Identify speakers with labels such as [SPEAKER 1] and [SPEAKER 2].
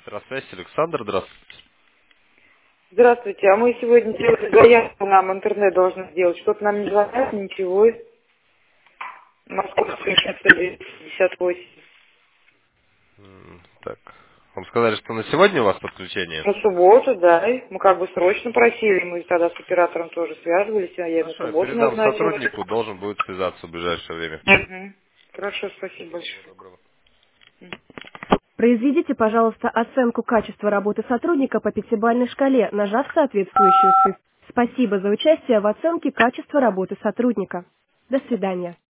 [SPEAKER 1] Электросвязь, Александр, здравствуйте.
[SPEAKER 2] Здравствуйте, а мы сегодня делали заявку, нам интернет должен сделать. Что-то нам не звонят, ничего. Московская 68.
[SPEAKER 1] Так, вам сказали, что на сегодня у вас подключение?
[SPEAKER 2] На субботу, да. Мы как бы срочно просили, мы тогда с оператором тоже связывались, а я на
[SPEAKER 1] Хорошо, я
[SPEAKER 2] субботу
[SPEAKER 1] передам
[SPEAKER 2] назначила.
[SPEAKER 1] сотруднику, должен будет связаться в ближайшее время.
[SPEAKER 2] Мгм. Хорошо, спасибо
[SPEAKER 1] Всего
[SPEAKER 2] большое.
[SPEAKER 1] доброго.
[SPEAKER 3] Произведите, пожалуйста, оценку качества работы сотрудника по пятибалльной шкале, нажав соответствующую цифру. Спасибо за участие в оценке качества работы сотрудника. До свидания.